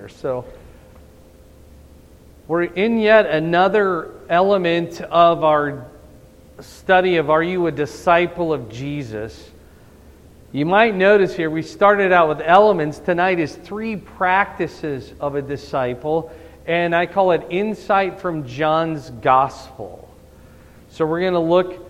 So we're in yet another element of our study of Are You a Disciple of Jesus? You might notice here we started out with elements. Tonight is 3 practices of a disciple, and I call it Insight from John's Gospel. So we're going to look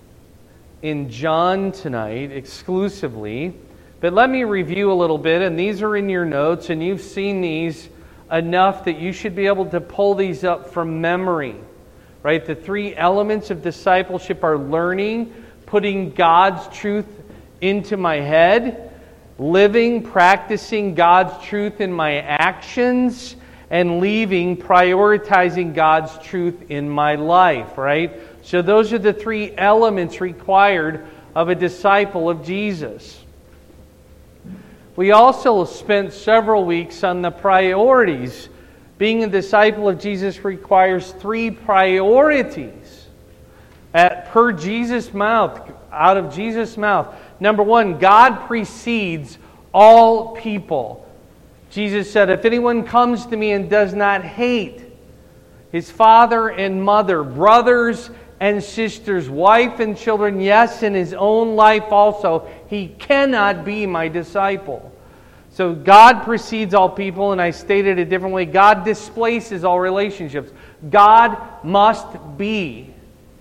in John tonight exclusively, but let me review a little bit, and these are in your notes, and you've seen these enough that you should be able to pull these up from memory. Right? The 3 elements of discipleship are learning, putting God's truth into my head, living, practicing God's truth in my actions, and leaving, prioritizing God's truth in my life, right? So those are the 3 elements required of a disciple of Jesus. We also spent several weeks on the priorities. Being a disciple of Jesus requires 3 priorities per Jesus' mouth, out of Jesus' mouth. Number 1, God precedes all people. Jesus said, if anyone comes to me and does not hate his father and mother, brothers and sisters, wife and children, yes, in his own life also, he cannot be my disciple. So God precedes all people, and I stated it a different way. God displaces all relationships. God must be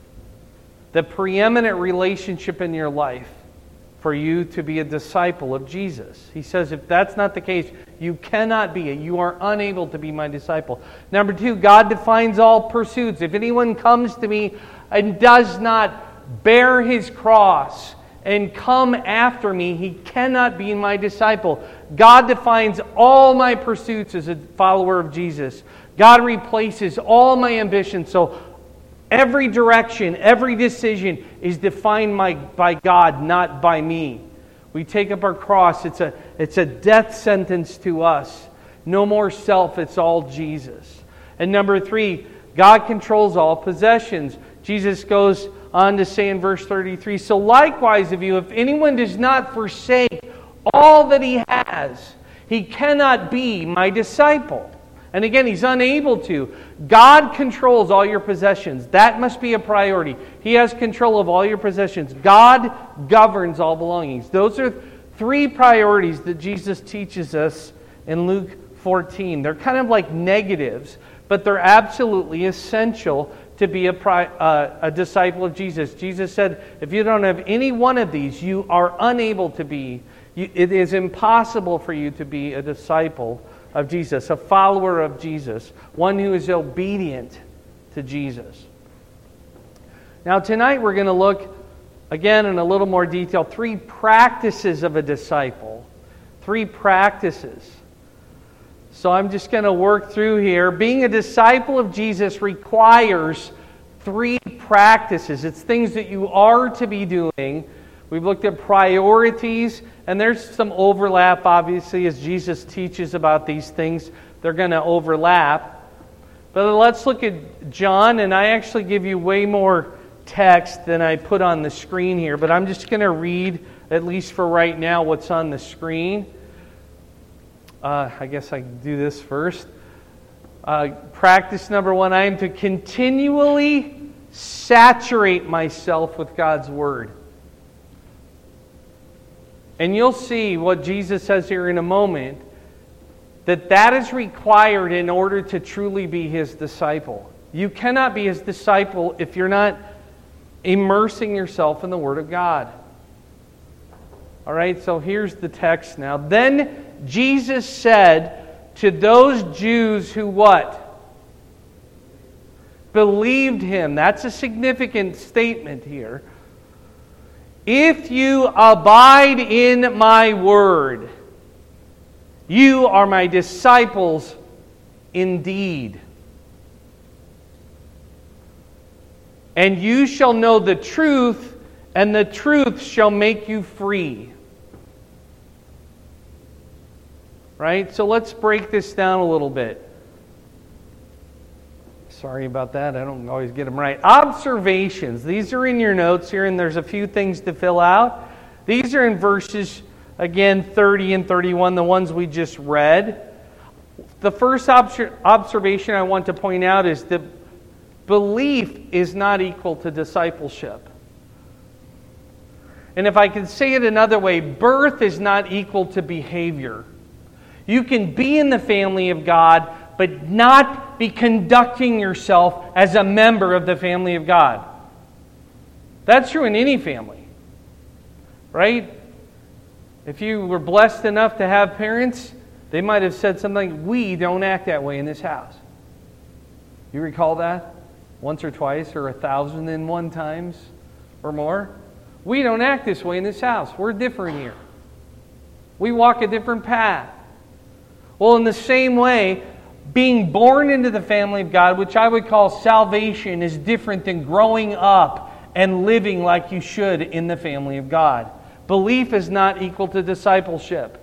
the preeminent relationship in your life for you to be a disciple of Jesus. He says if that's not the case, you cannot be it. You are unable to be my disciple. Number 2, God defines all pursuits. If anyone comes to me and does not bear his cross and come after me, he cannot be my disciple. God defines all my pursuits as a follower of Jesus. God replaces all my ambitions. So every direction, every decision is defined by God, not by me. We take up our cross. It's a death sentence to us. No more self, it's all Jesus. And number 3, God controls all possessions. Jesus goes on to say in verse 33, so likewise of you, if anyone does not forsake all that he has, he cannot be my disciple. And again, he's unable to. God controls all your possessions. That must be a priority. He has control of all your possessions. God governs all belongings. Those are 3 priorities that Jesus teaches us in Luke 14. They're kind of like negatives, but they're absolutely essential to be a disciple of Jesus. Jesus said, if you don't have any one of these, you are unable to be. It is impossible for you to be a disciple of Jesus, a follower of Jesus, one who is obedient to Jesus. Now tonight we're going to look, again in a little more detail, 3 practices of a disciple. 3 practices. So I'm just going to work through here. Being a disciple of Jesus requires 3 practices. It's things that you are to be doing. We've looked at priorities, and there's some overlap, obviously, as Jesus teaches about these things. They're going to overlap. But let's look at John, and I actually give you way more text than I put on the screen here, but I'm just going to read, at least for right now, what's on the screen. I guess I can do this first. Practice number 1, I am to continually saturate myself with God's Word. And you'll see what Jesus says here in a moment, that is required in order to truly be His disciple. You cannot be His disciple if you're not immersing yourself in the Word of God. All right, so here's the text now. Then Jesus said to those Jews who what? Believed Him. That's a significant statement here. If you abide in my word, you are my disciples indeed. And you shall know the truth, and the truth shall make you free. Right? So let's break this down a little bit. Sorry about that. I don't always get them right. Observations. These are in your notes here, and there's a few things to fill out. These are in verses, again, 30 and 31, the ones we just read. the first observation I want to point out is that belief is not equal to discipleship. And if I can say it another way, birth is not equal to behavior. You can be in the family of God, but not be conducting yourself as a member of the family of God. That's true in any family, right? If you were blessed enough to have parents, they might have said something like, "We don't act that way in this house." You recall that? Once or twice or 1,001 times or more? We don't act this way in this house. We're different here. We walk a different path. Well, in the same way, being born into the family of God, which I would call salvation, is different than growing up and living like you should in the family of God. Belief is not equal to discipleship.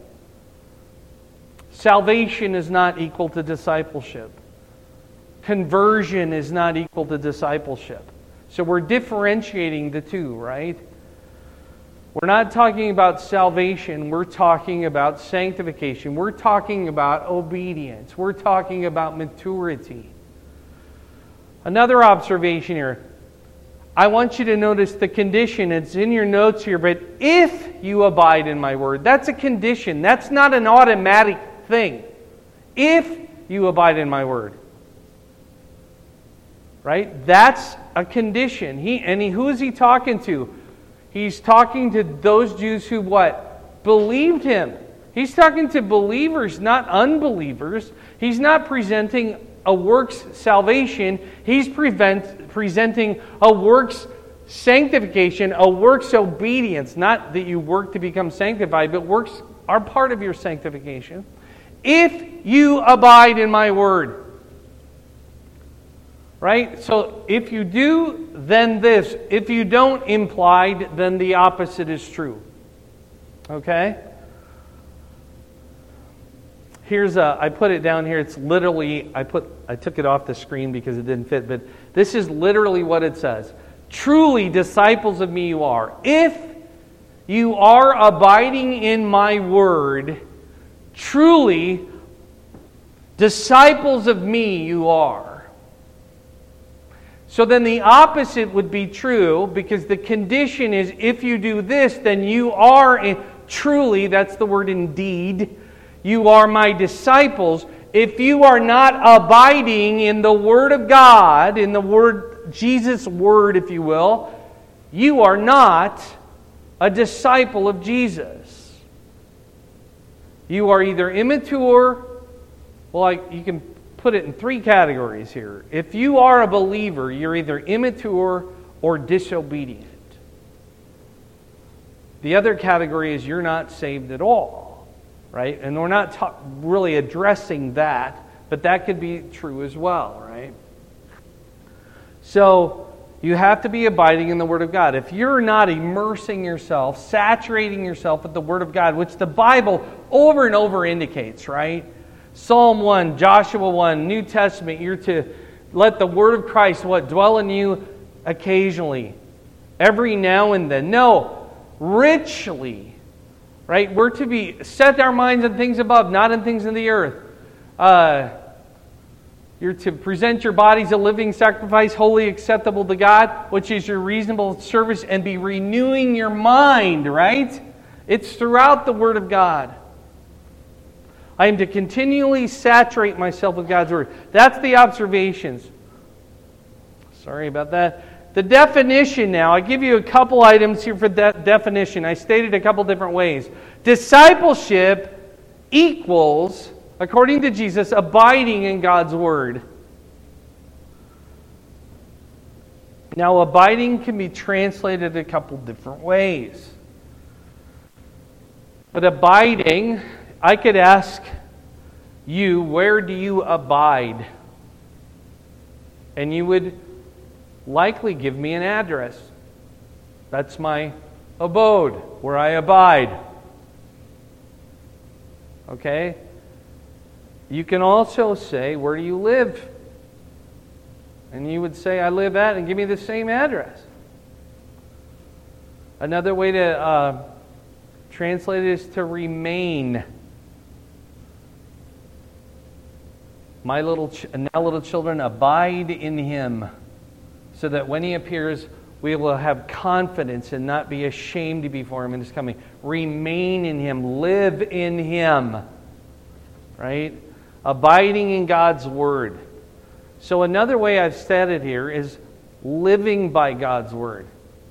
Salvation is not equal to discipleship. Conversion is not equal to discipleship. So we're differentiating the two, right? We're not talking about salvation. We're talking about sanctification. We're talking about obedience. We're talking about maturity. Another observation here. I want you to notice the condition. It's in your notes here, but if you abide in my word, that's a condition. That's not an automatic thing. If you abide in my word. Right? That's a condition. Who is he talking to? He's talking to those Jews who what? Believed him. He's talking to believers, not unbelievers. He's not presenting a works salvation. He's presenting a works sanctification, a works obedience. Not that you work to become sanctified, but works are part of your sanctification. If you abide in my word. Right? So if you do, then this. If you don't, implied, then the opposite is true. Okay? I put it down here. It's literally, I took it off the screen because it didn't fit, but this is literally what it says. Truly disciples of me you are. If you are abiding in my word, truly disciples of me you are. So then the opposite would be true, because the condition is if you do this, then you are truly, that's the word indeed, you are my disciples. If you are not abiding in the Word of God, in the Word, Jesus' Word, if you will, you are not a disciple of Jesus. You are either immature, you can put it in three categories here. If you are a believer, you're either immature or disobedient. The other category is you're not saved at all, right? And we're not really addressing that, but that could be true as well, right? So you have to be abiding in the Word of God. If you're not immersing yourself, saturating yourself with the Word of God, which the Bible over and over indicates, right? Psalm 1, Joshua 1, New Testament, you're to let the Word of Christ, dwell in you occasionally, every now and then. No, richly, right? We're to set our minds on things above, not on things in the earth. You're to present your bodies a living sacrifice, holy, acceptable to God, which is your reasonable service, and be renewing your mind, right? It's throughout the Word of God. I am to continually saturate myself with God's Word. That's the observations. Sorry about that. The definition now. I give you a couple items here for that definition. I stated a couple different ways. Discipleship equals, according to Jesus, abiding in God's Word. Now, abiding can be translated a couple different ways. But abiding, I could ask you, where do you abide? And you would likely give me an address. That's my abode, where I abide. Okay? You can also say, where do you live? And you would say, I live at, and give me the same address. Another way to translate it is to remain. Now little children, abide in Him, so that when He appears, we will have confidence and not be ashamed before Him in His coming. Remain in Him. Live in Him. Right? Abiding in God's Word. So another way I've said it here is living by God's Word.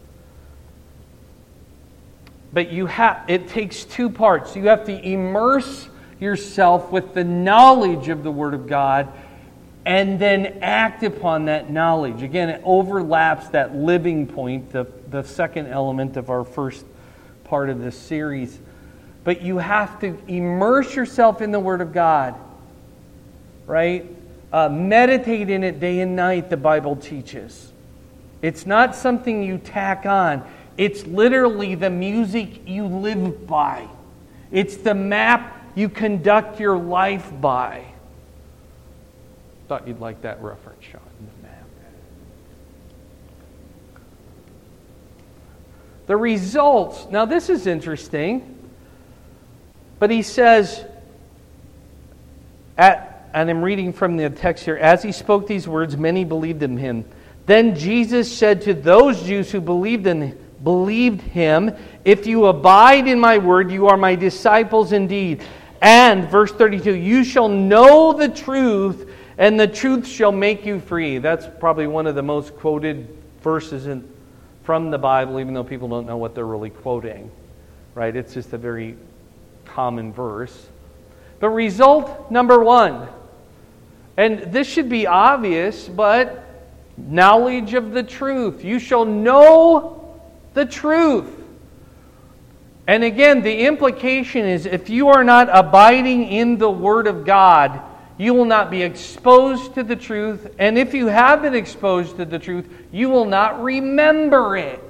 But it takes two parts. You have to immerse yourself with the knowledge of the Word of God and then act upon that knowledge. Again, it overlaps that living point, the second element of our first part of this series. But you have to immerse yourself in the Word of God, right? Meditate in it day and night, the Bible teaches. It's not something you tack on. It's literally the music you live by. It's the map you conduct your life by. Thought you'd like that reference, Sean. The map. The results. Now this is interesting. But he says, and I'm reading from the text here, as he spoke these words, many believed in him. Then Jesus said to those Jews who believed him, if you abide in my word, you are my disciples indeed. And, verse 32, you shall know the truth, and the truth shall make you free. That's probably one of the most quoted verses from the Bible, even though people don't know what they're really quoting. Right? It's just a very common verse. But result number one, and this should be obvious, but knowledge of the truth. You shall know the truth. And again, the implication is if you are not abiding in the Word of God, you will not be exposed to the truth. And if you have been exposed to the truth, you will not remember it.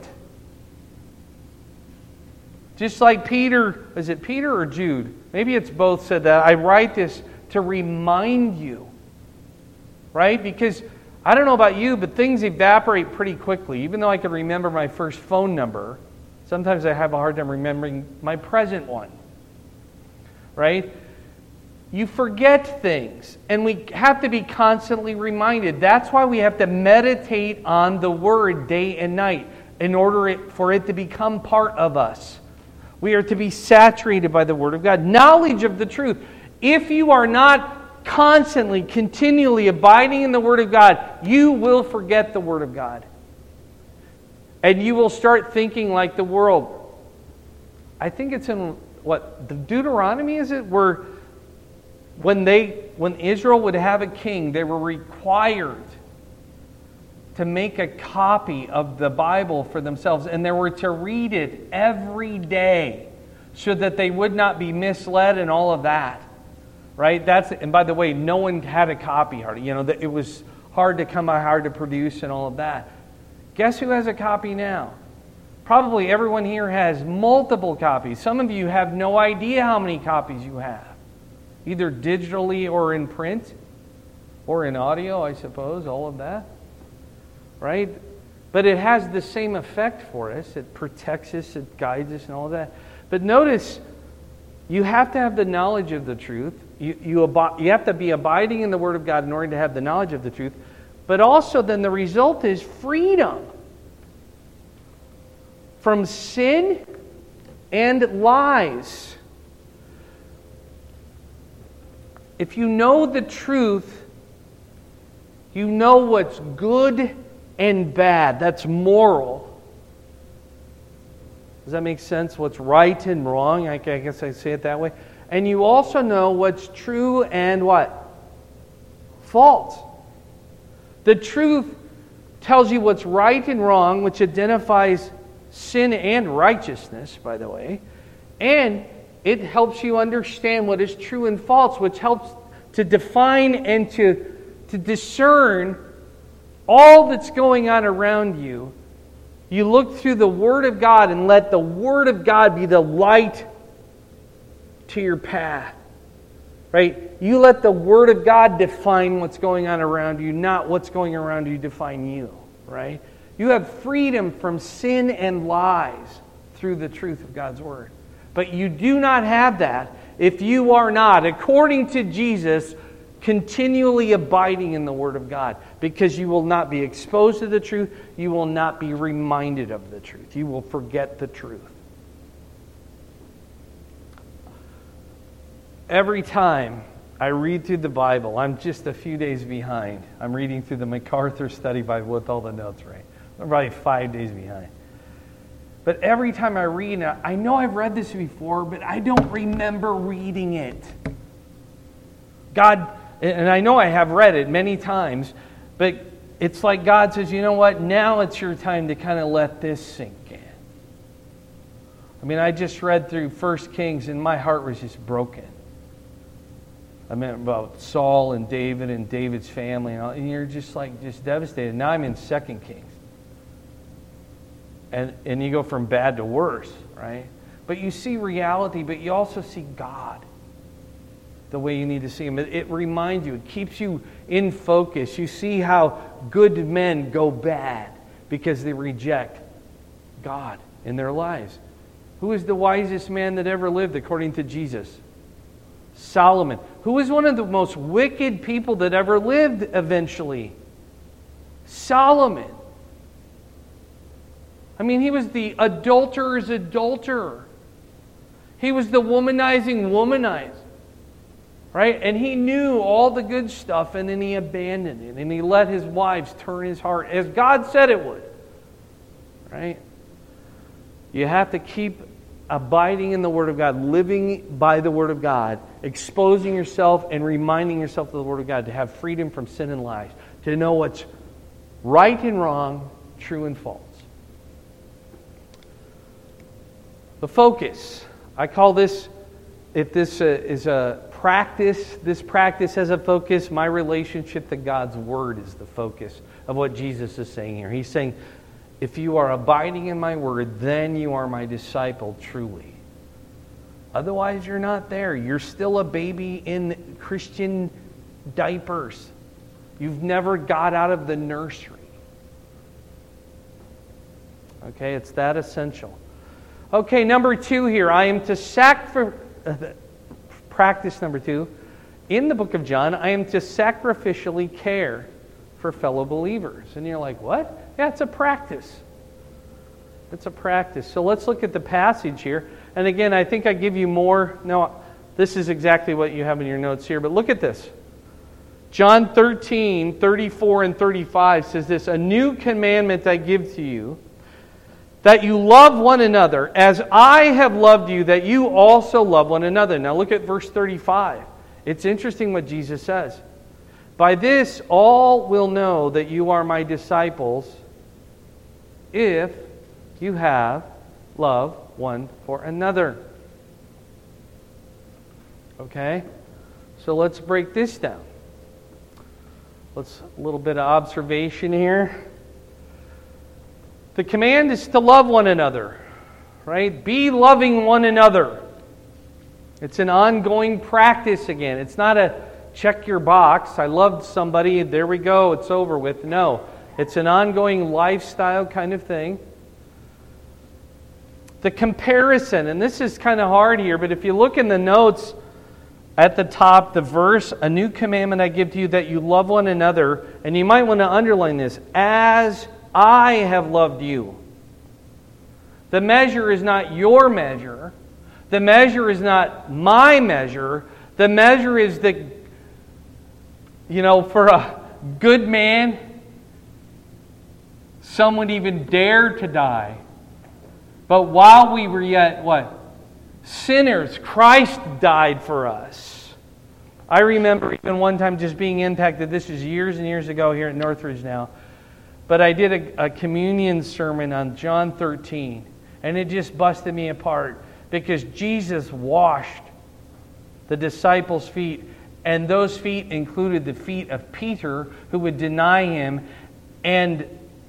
Just like Peter, is it Peter or Jude? Maybe it's both said that. I write this to remind you. Right? Because I don't know about you, but things evaporate pretty quickly. Even though I can remember my first phone number, sometimes I have a hard time remembering my present one. Right? You forget things. And we have to be constantly reminded. That's why we have to meditate on the Word day and night in order for it to become part of us. We are to be saturated by the Word of God. Knowledge of the truth. If you are not constantly, continually abiding in the Word of God, you will forget the Word of God. And you will start thinking like the world. I think it's in, the Deuteronomy, is it? Where when Israel would have a king, they were required to make a copy of the Bible for themselves, and they were to read it every day so that they would not be misled and all of that. Right? And by the way, no one had a copy hardly. It was hard to come by, hard to produce and all of that. Guess who has a copy now? Probably everyone here has multiple copies. Some of you have no idea how many copies you have. Either digitally or in print or in audio, I suppose, all of that. Right? But it has the same effect for us. It protects us, it guides us and all of that. But notice, you have to have the knowledge of the truth. You have to be abiding in the Word of God in order to have the knowledge of the truth. But also then the result is freedom from sin and lies. If you know the truth, you know what's good and bad. That's moral. Does that make sense? What's right and wrong? I guess I say it that way. And you also know what's true and what? False. The truth tells you what's right and wrong, which identifies sin and righteousness, by the way. And it helps you understand what is true and false, which helps to define and to discern all that's going on around you. You look through the Word of God and let the Word of God be the light to your path. Right? You let the Word of God define what's going on around you, not what's going around you define you. Right? You have freedom from sin and lies through the truth of God's Word. But you do not have that if you are not, according to Jesus, Continually abiding in the Word of God, because you will not be exposed to the truth. You will not be reminded of the truth. You will forget the truth. Every time I read through the Bible, I'm just a few days behind. I'm reading through the MacArthur Study Bible with all the notes, right? I'm probably 5 days behind. But every time I read it, I know I've read this before, but I don't remember reading it. God, and I know I have read it many times, but it's like God says, you know what? Now it's your time to kind of let this sink in. I mean, I just read through 1 Kings and my heart was just broken. I meant about Saul and David's family, and you're just devastated. Now I'm in 2 Kings. And you go from bad to worse, right? But you see reality, but you also see God the way you need to see Him. It reminds you, it keeps you in focus. You see how good men go bad because they reject God in their lives. Who is the wisest man that ever lived according to Jesus? Solomon. Who was one of the most wicked people that ever lived eventually? Solomon. I mean, he was the adulterer's adulterer. He was the womanizing womanizer. Right? And he knew all the good stuff, and then he abandoned it. And he let his wives turn his heart, as God said it would. Right? You have to keep abiding in the Word of God, living by the Word of God, exposing yourself and reminding yourself of the Word of God, to have freedom from sin and lies, to know what's right and wrong, true and false. The focus. I call this, if this is a practice, this practice has a focus. My relationship to God's Word is the focus of what Jesus is saying here. He's saying, if you are abiding in my Word, then you are my disciple truly. Otherwise, you're not there. You're still a baby in Christian diapers. You've never got out of the nursery. Okay, it's that essential. Okay, number 2 here. I am to practice number 2. In the book of John, I am to sacrificially care for fellow believers. And you're like, what? Yeah, it's a practice. It's a practice. So let's look at the passage here. And again, I think I give you more. No, this is exactly what you have in your notes here. But look at this. John 13, 34 and 35 says this, a new commandment I give to you, that you love one another as I have loved you, that you also love one another. Now look at verse 35. It's interesting what Jesus says. By this all will know that you are my disciples if you have love one for another. Okay? So let's break this down. A little bit of observation here. The command is to love one another, right? Be loving one another. It's an ongoing practice again. It's not a check your box. I loved somebody, there we go, it's over with. No, it's an ongoing lifestyle kind of thing. The comparison, and this is kind of hard here, but if you look in the notes at the top, the verse, a new commandment I give to you, that you love one another, and you might want to underline this, as I have loved you. The measure is not your measure. The measure is not my measure. The measure is that, for a good man, some would even dare to die. But while we were yet, sinners, Christ died for us. I remember even one time just being impacted. This is years and years ago here at Northridge now. But I did a communion sermon on John 13, and it just busted me apart because Jesus washed the disciples' feet, and those feet included the feet of Peter, who would deny him, and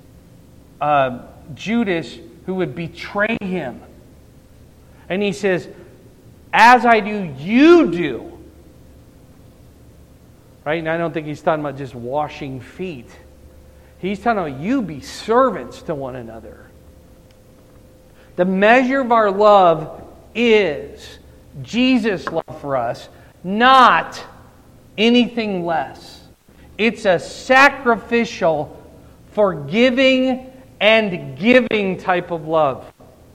Judas, who would betray him. And he says, as I do, you do. Right? And I don't think he's talking about just washing feet. He's talking about you be servants to one another. The measure of our love is Jesus' love for us, not anything less. It's a sacrificial, forgiving, and giving type of love.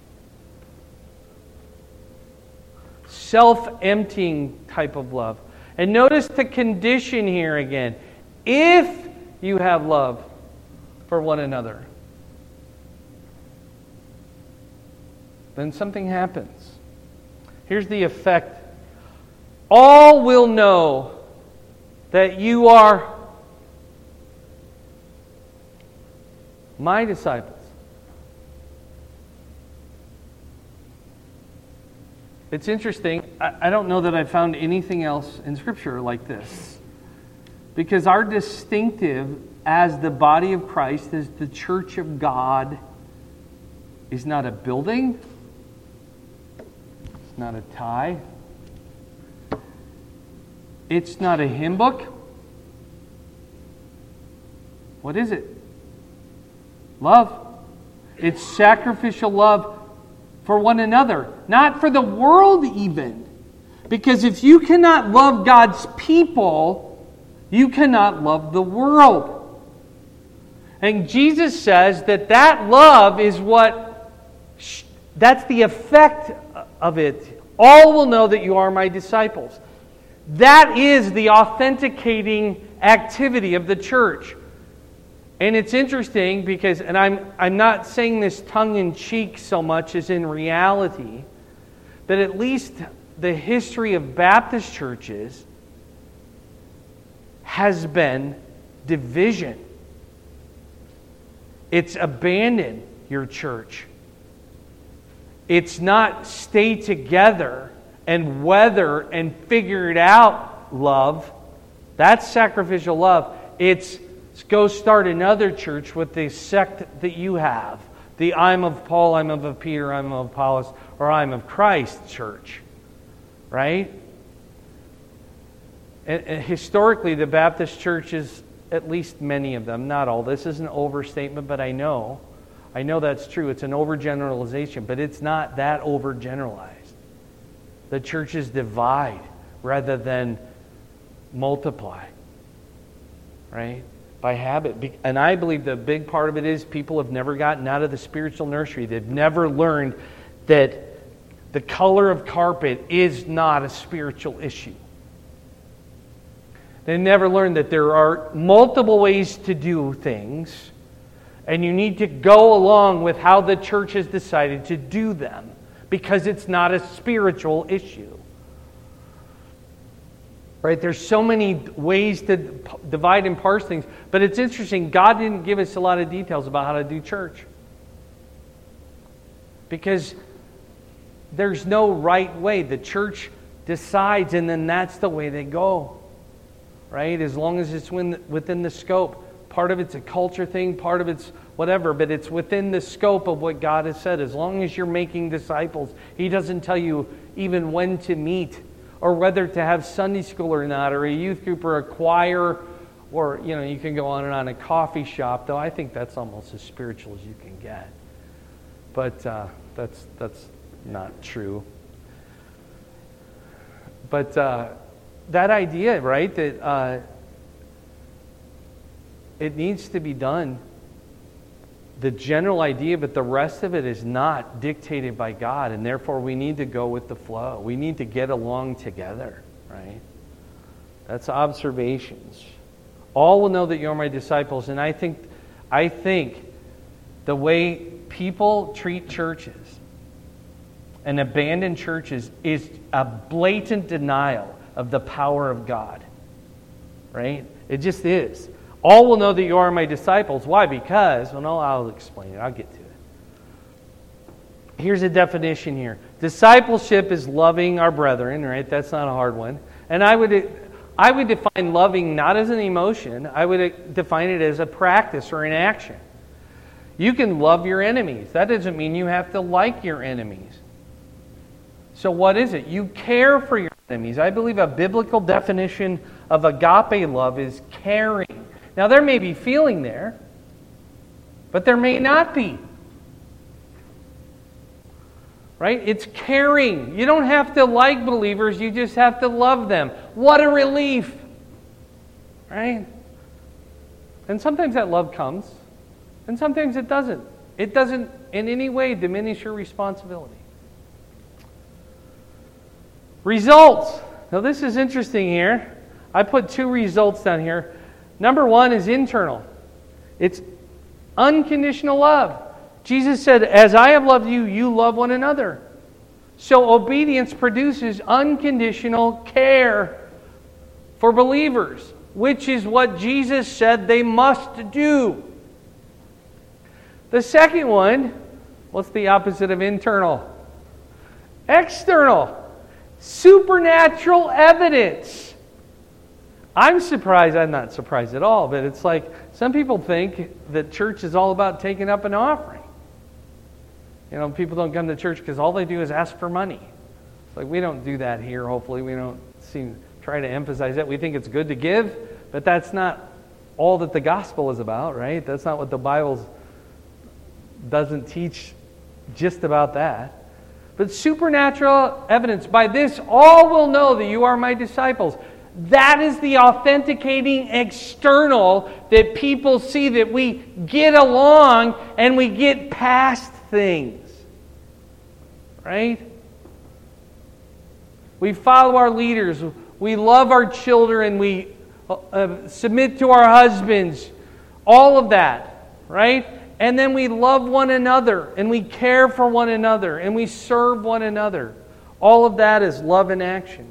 Self-emptying type of love. And notice the condition here again. If you have love for one another, then something happens. Here's the effect. All will know that you are my disciples. It's interesting. I don't know that I found anything else in Scripture like this. Because our distinctive as the body of Christ, as the church of God, is not a building. It's not a tie. It's not a hymn book. What is it? Love. It's sacrificial love for one another, not for the world even. Because if you cannot love God's people, you cannot love the world. And Jesus says that love is that's the effect of it. All will know that you are my disciples. That is the authenticating activity of the church. And it's interesting because, and I'm not saying this tongue-in-cheek so much as in reality, but at least the history of Baptist churches has been division. It's abandon your church. It's not stay together and weather and figure it out love. That's sacrificial love. It's go start another church with the sect that you have. The I'm of Paul, I'm of Peter, I'm of Apollos, or I'm of Christ church. Right? And historically, the Baptist churches, at least many of them, not all, this is an overstatement, but I know that's true. It's an overgeneralization, but it's not that overgeneralized. The churches divide rather than multiply. Right? By habit. And I believe the big part of it is people have never gotten out of the spiritual nursery. They've never learned that the color of carpet is not a spiritual issue. They never learned that there are multiple ways to do things, and you need to go along with how the church has decided to do them, because it's not a spiritual issue. Right? There's so many ways to divide and parse things, but it's interesting, God didn't give us a lot of details about how to do church. Because there's no right way. The church decides, and then that's the way they go. Right? As long as it's within the scope. Part of it's a culture thing, part of it's whatever, but it's within the scope of what God has said. As long as you're making disciples, He doesn't tell you even when to meet, or whether to have Sunday school or not, or a youth group or a choir, or you can go on and on, a coffee shop, though I think that's almost as spiritual as you can get. But that's not true. But that idea, right, that it needs to be done, the general idea, but the rest of it is not dictated by God, and therefore we need to go with the flow. We need to get along together, right? That's observations. All will know that you're my disciples, and I think the way people treat churches and abandon churches is a blatant denial of the power of God, right? It just is. All will know that you are my disciples. Why? Because, I'll explain it. I'll get to it. Here's a definition here. Discipleship is loving our brethren, right? That's not a hard one. And I would define loving not as an emotion. I would define it as a practice or an action. You can love your enemies. That doesn't mean you have to like your enemies. So what is it? You care for your enemies. I believe a biblical definition of agape love is caring. Now, there may be feeling there, but there may not be. Right? It's caring. You don't have to like believers, you just have to love them. What a relief. right? And sometimes that love comes, and sometimes it doesn't. It doesn't in any way diminish your responsibility. Results. Now this is interesting here. I put 2 results down here. Number 1 is internal. It's unconditional love. Jesus said, as I have loved you, you love one another. So obedience produces unconditional care for believers, which is what Jesus said they must do. The second one, what's the opposite of internal? External. Supernatural evidence. I'm not surprised at all, but it's like some people think that church is all about taking up an offering. You know, people don't come to church because all they do is ask for money. It's like we don't do that here, hopefully. We don't try to emphasize that. We think it's good to give, but that's not all that the gospel is about, right? That's not what the Bible doesn't teach just about that. But supernatural evidence. By this, all will know that you are my disciples. That is the authenticating external that people see, that we get along and we get past things. Right? We follow our leaders. We love our children. We submit to our husbands. All of that. Right? And then we love one another. And we care for one another. And we serve one another. All of that is love in action.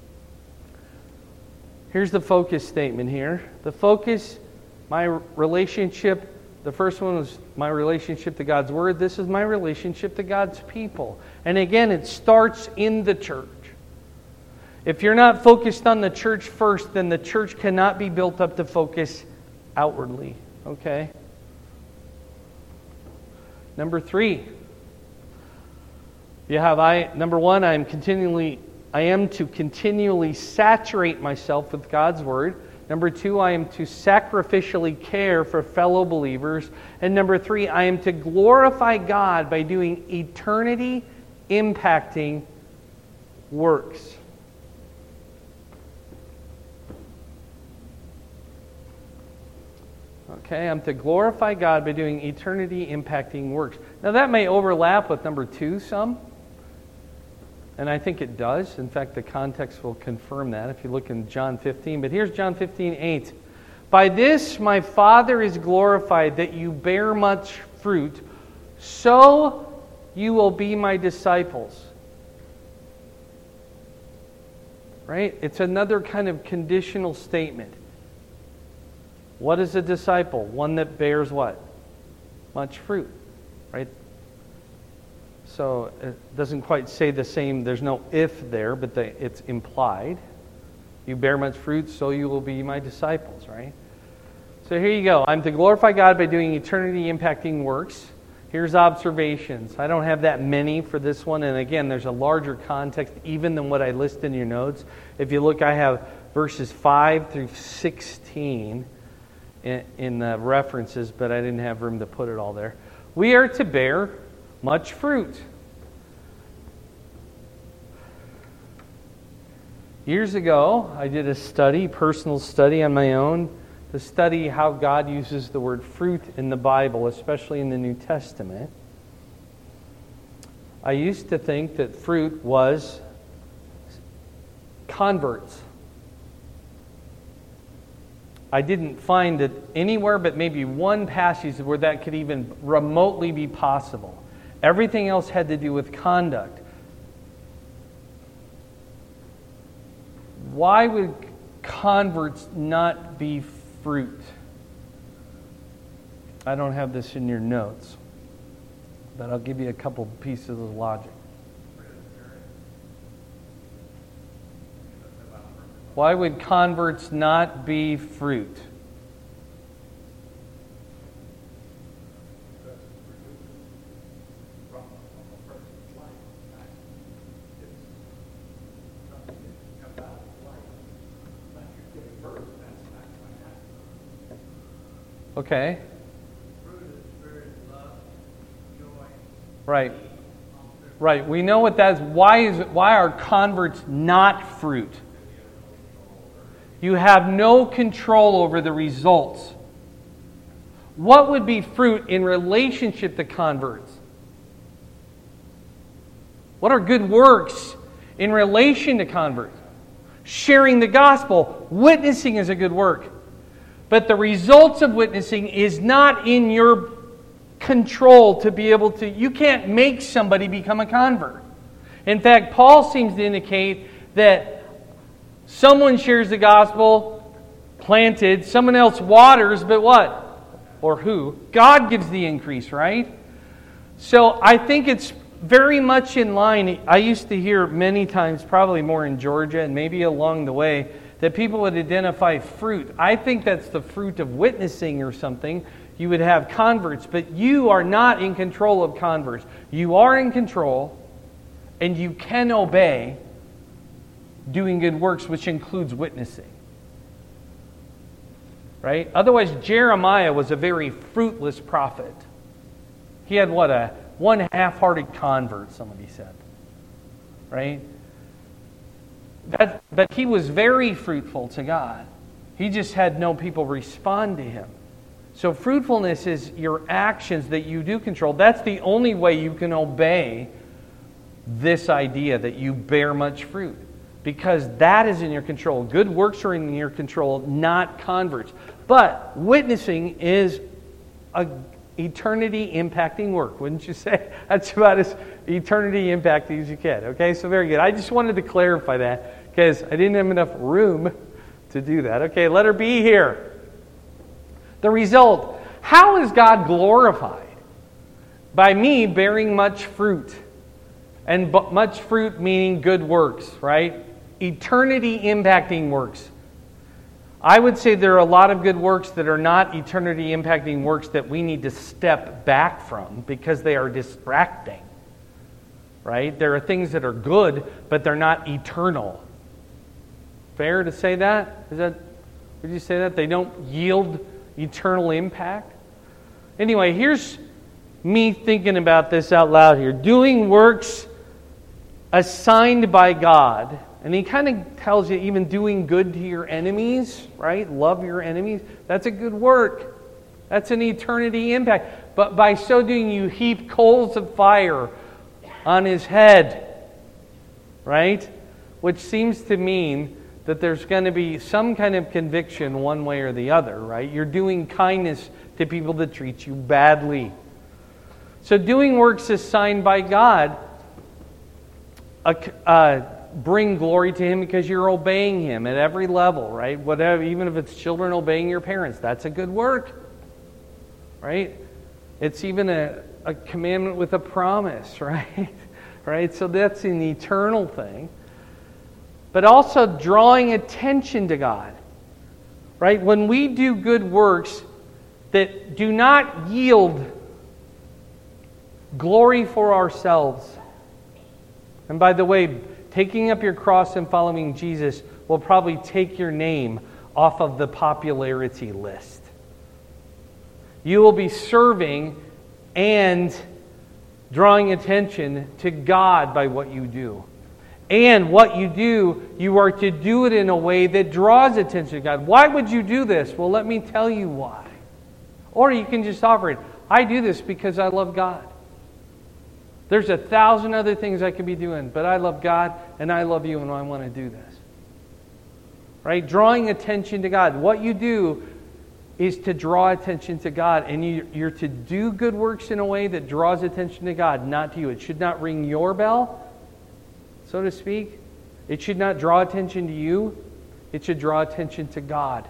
Here's the focus statement here. The focus, my relationship, the first one was my relationship to God's Word. This is my relationship to God's people. And again, it starts in the church. If you're not focused on the church first, then the church cannot be built up to focus outwardly. Okay? Number 3. You have number 1, I am to continually saturate myself with God's Word. Number 2, I am to sacrificially care for fellow believers. And number 3, I am to glorify God by doing eternity-impacting works. Okay, I'm to glorify God by doing eternity-impacting works. Now that may overlap with number 2 some. And I think it does. In fact, the context will confirm that if you look in John 15. But here's John 15:8. By this my Father is glorified, that you bear much fruit, so you will be my disciples. Right? It's another kind of conditional statement. What is a disciple? One that bears what? Much fruit. Right? So it doesn't quite say the same. There's no if there, but it's implied. You bear much fruit, so you will be my disciples, right? So here you go. I'm to glorify God by doing eternity-impacting works. Here's observations. I don't have that many for this one. And again, there's a larger context even than what I list in your notes. If you look, I have verses 5 through 16 in the references, but I didn't have room to put it all there. We are to bear much fruit. Years ago, I did a personal study on my own, to study how God uses the word fruit in the Bible, especially in the New Testament. I used to think that fruit was converts. I didn't find it anywhere but maybe one passage where that could even remotely be possible. Everything else had to do with conduct. Why would converts not be fruit? I don't have this in your notes, but I'll give you a couple pieces of logic. Why would converts not be fruit? Okay. Right. Right. We know what that is. Why are converts not fruit? You have no control over the results. What would be fruit in relationship to converts? What are good works in relation to converts? Sharing the gospel. Witnessing is a good work. But the results of witnessing is not in your control to be able to... You can't make somebody become a convert. In fact, Paul seems to indicate that someone shares the gospel, planted, someone else waters, but what? Or who? God gives the increase, right? So I think it's very much in line. I used to hear many times, probably more in Georgia and maybe along the way, that people would identify fruit. I think that's the fruit of witnessing or something. You would have converts, but you are not in control of converts. You are in control, and you can obey doing good works, which includes witnessing. Right? Otherwise, Jeremiah was a very fruitless prophet. He had one half-hearted convert, somebody said. Right? But he was very fruitful to God. He just had no people respond to him. So fruitfulness is your actions that you do control. That's the only way you can obey this idea that you bear much fruit. Because that is in your control. Good works are in your control, not converts. But witnessing is an eternity-impacting work, wouldn't you say? That's about as eternity-impacting as you can. Okay, so very good. I just wanted to clarify that because I didn't have enough room to do that. Okay, letter B here. The result. How is God glorified? By me bearing much fruit. And much fruit meaning good works, right? Eternity-impacting works. I would say there are a lot of good works that are not eternity-impacting works that we need to step back from because they are distracting. Right? There are things that are good, but they're not eternal. Fair to say that? Would you say that? They don't yield eternal impact? Anyway, here's me thinking about this out loud here. Doing works assigned by God. And he kind of tells you even doing good to your enemies, right? Love your enemies. That's a good work. That's an eternity impact. But by so doing, you heap coals of fire on his head, right? Which seems to mean that there's going to be some kind of conviction one way or the other, right? You're doing kindness to people that treat you badly. So doing works assigned by God bring glory to him because you're obeying him at every level, right? Whatever, even if it's children obeying your parents, that's a good work, right? It's even a commandment with a promise, right? Right? So that's an eternal thing. But also drawing attention to God, right? When we do good works that do not yield glory for ourselves. And by the way, taking up your cross and following Jesus will probably take your name off of the popularity list. You will be serving and drawing attention to God by what you do. And what you do, you are to do it in a way that draws attention to God. Why would you do this? Well, let me tell you why. Or you can just offer it. I do this because I love God. There's 1,000 other things I could be doing, but I love God and I love you and I want to do this. Right? Drawing attention to God. What you do is to draw attention to God, and you're to do good works in a way that draws attention to God, not to you. It should not ring your bell, so to speak. It should not draw attention to you. It should draw attention to God.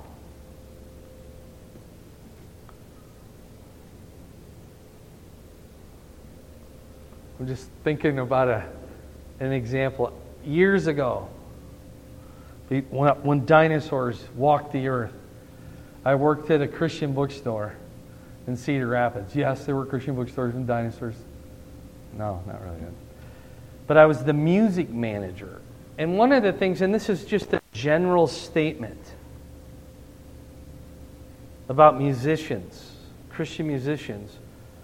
I'm just thinking about an example. Years ago, when dinosaurs walked the earth, I worked at a Christian bookstore in Cedar Rapids. Yes, there were Christian bookstores and dinosaurs. No, not really. But I was the music manager. And one of the things, and this is just a general statement about musicians, Christian musicians,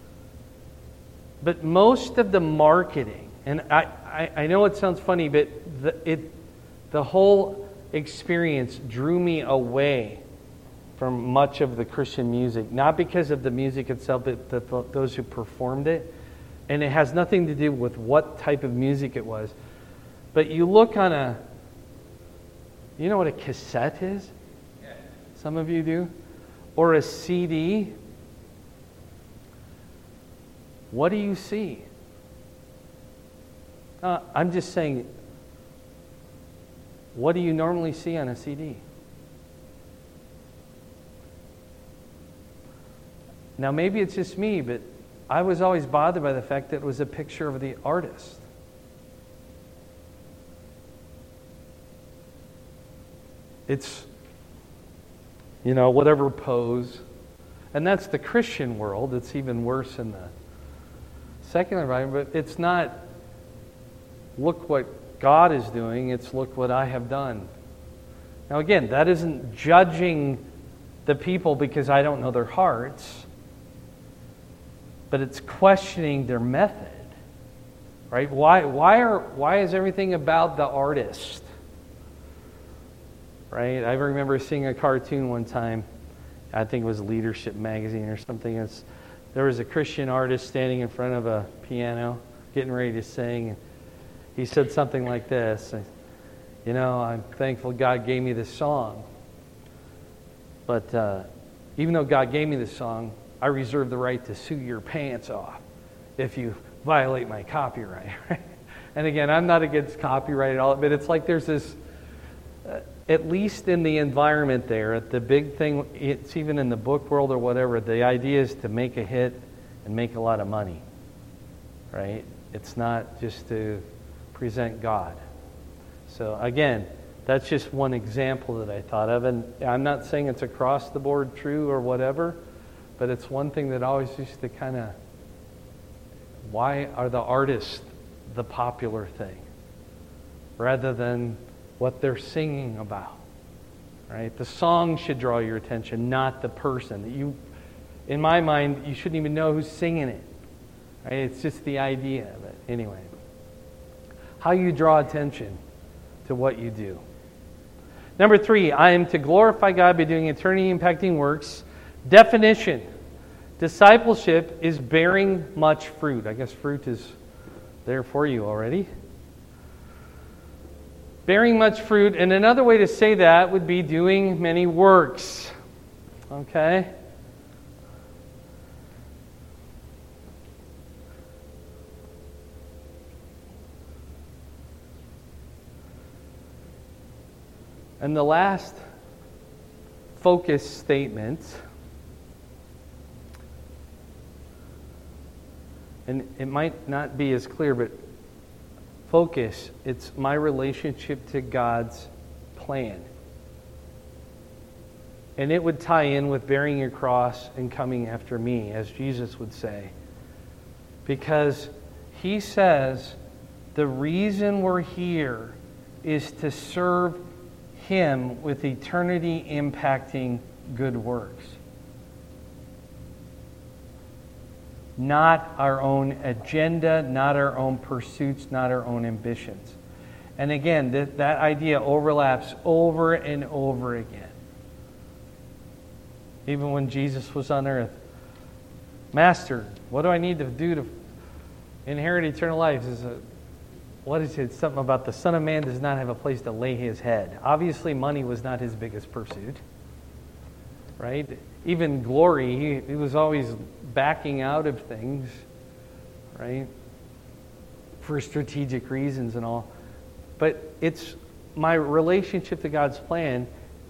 but most of the marketing, and I know it sounds funny, but the whole experience drew me away from much of the Christian music, not because of the music itself, but those who performed it. And it has nothing to do with what type of music it was. But you look on you know what a cassette is? Some of you do. Or a CD. What do you see? I'm just saying, what do you normally see on a CD? Now, maybe it's just me, but I was always bothered by the fact that it was a picture of the artist. It's, whatever pose. And that's the Christian world. It's even worse in the secular environment. But it's not, look what God is doing. It's, look what I have done. Now, again, that isn't judging the people because I don't know their hearts. But it's questioning their method. Right? Why is everything about the artist? Right? I remember seeing a cartoon one time. I think it was Leadership Magazine or something. There was a Christian artist standing in front of a piano, getting ready to sing. And he said something like this: I'm thankful God gave me this song. But even though God gave me this song, I reserve the right to sue your pants off if you violate my copyright. Right? And again, I'm not against copyright at all, but it's like there's this... at least in the environment there, the big thing, it's even in the book world or whatever, the idea is to make a hit and make a lot of money, right? It's not just to present God. So again, that's just one example that I thought of. And I'm not saying it's across the board true or whatever, but it's one thing that always used to kind of, why are the artists the popular thing rather than what they're singing about, right? The song should draw your attention, not the person. In my mind, you shouldn't even know who's singing it, right? It's just the idea of it. Anyway, how you draw attention to what you do. Number 3, I am to glorify God by doing eternity-impacting works. Definition: discipleship is bearing much fruit. I guess fruit is there for you already. Bearing much fruit, and another way to say that would be doing many works. Okay? And the last focus statement, and it might not be as clear, but focus, it's my relationship to God's plan. And it would tie in with bearing your cross and coming after me, as Jesus would say. Because he says the reason we're here is to serve him with eternity impacting good works. Not our own agenda, not our own pursuits, not our own ambitions. And again, that idea overlaps over and over again. Even when Jesus was on earth, Master, what do I need to do to inherit eternal life? What is it? Something about the Son of Man does not have a place to lay his head. Obviously, money was not his biggest pursuit. Right? Even glory, he was always backing out of things, right? For strategic reasons and all. But it's my relationship to God's plan.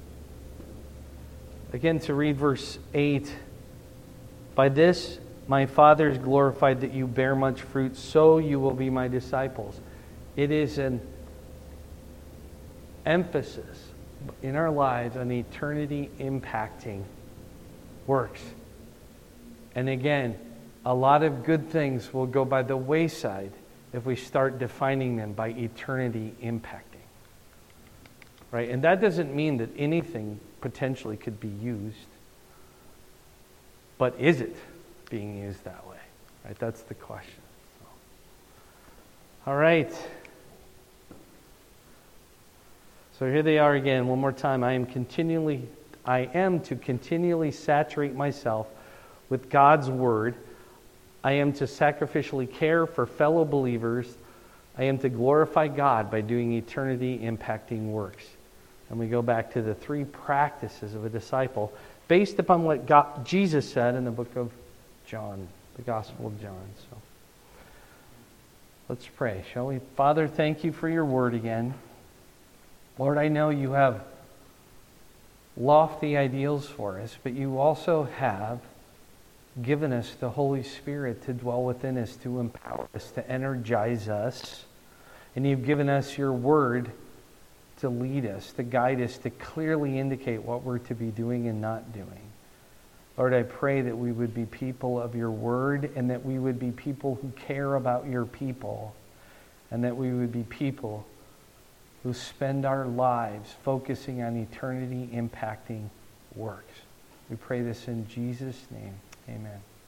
Again, to read verse 8. By this my Father is glorified that you bear much fruit, so you will be my disciples. It is an emphasis in our lives on eternity impacting works. And again, a lot of good things will go by the wayside if we start defining them by eternity impacting. Right? And that doesn't mean that anything potentially could be used. But is it being used that way? Right? That's the question. All right. So here they are again, one more time. I am to continually saturate myself with God's Word. I am to sacrificially care for fellow believers. I am to glorify God by doing eternity-impacting works. And we go back to the three practices of a disciple based upon what Jesus said in the book of John, the Gospel of John. So let's pray, shall we? Father, thank you for your word again. Lord, I know you have lofty ideals for us, but you also have given us the Holy Spirit to dwell within us, to empower us, to energize us. And you've given us your word to lead us, to guide us, to clearly indicate what we're to be doing and not doing. Lord, I pray that we would be people of your word, and that we would be people who care about your people, and that we would be people who spend our lives focusing on eternity impacting works. We pray this in Jesus' name. Amen.